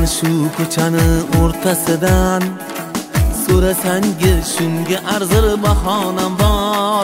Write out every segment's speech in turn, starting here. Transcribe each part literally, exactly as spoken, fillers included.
shu ko'chani o'rtasidan, so'rasangiz shunga arzir bahonam bor.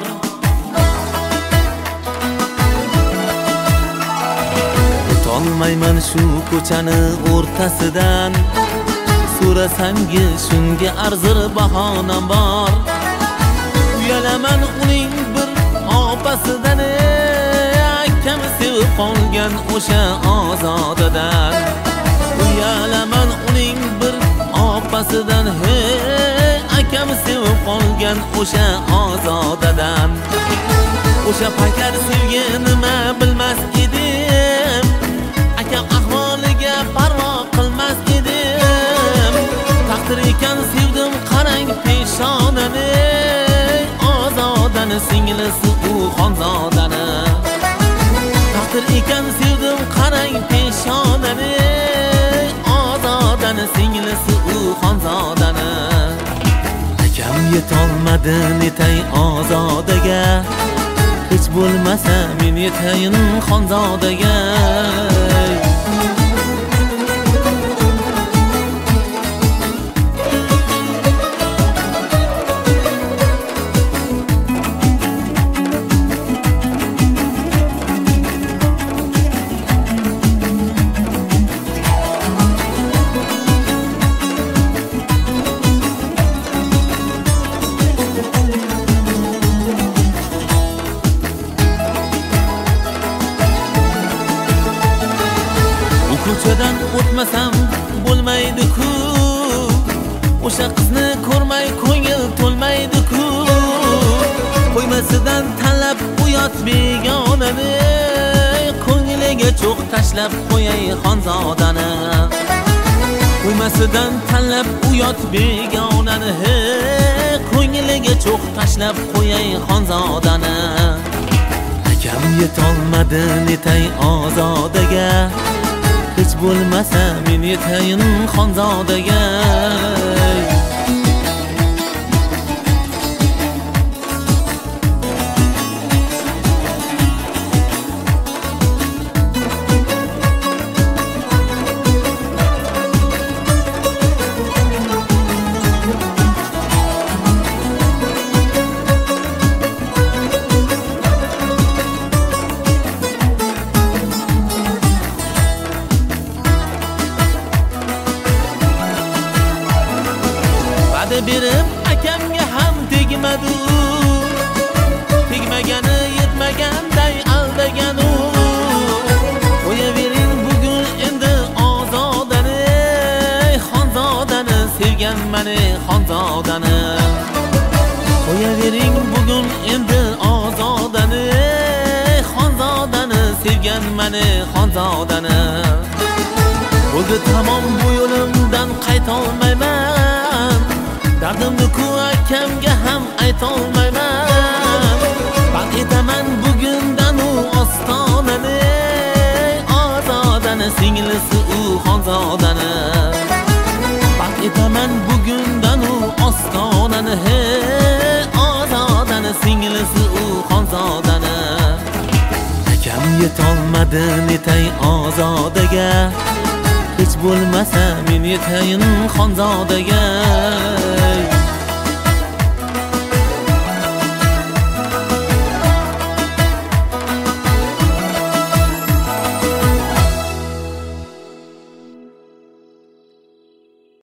O'tolmayman shu ko'chani o'rtasidan, so'rasangiz shunga arzir bahonam bor. Uyalaman uning bir opasidan, akam sevib qolgan o'sha ozodadan. Uyalaman uning bir opasidan, he akam sevib qolgan o'sha ozodadan. O'sha paytlar sevgi nima bilmas edim, akam ahvoliga parvo qilmas edim. Taqdir ekan sevdim qarang peshonani, ozodani singlisi u xonzodani. Taqdir ekan sevdim qarang peshonani, ozodani singlisi u xonzodani. Akam yetolmadi netay ozodaga, hech bo'lmasa men yetayin xonzodaga. Ko'chadan o'tmasam bo'lmaydi-ku, o'sha qizni ko'rmay ko'ngil to'lmaydi-ku. Qo'ymasidan tanlab uyat begonani, ko'ngliga cho'q tashlab qo'yay xonzodani. Qo'ymasidan tanlab uyat begonani, he ko'ngliga cho'q tashlab qo'yay xonzodani. Akam yetolmadi netay ozodaga, hech bo'lmasa men yetayin xonzodaga. Berib akamga ham tegmadi, tegmagani yetmaganday aldagan u. Qo'yavering bugun endi ozodani, xonzodani sevgan mani xonzodani. Qo'yavering bugun endi ozodani, xonzodani sevgan mani xonzodani. Bo'ldi tamom bu yo'limdan qaytolmayman, dardimni-ku akamga ham aytolmayman. Band etaman bugundan u ostonani, ozodani singlisi u xonzodani. Band etaman bugundan u ostonani, he ozodani singlisi u xonzodani. Akam yetolmadi netay ozodaga, hech bo'lmasa men yetayin xonzodaga.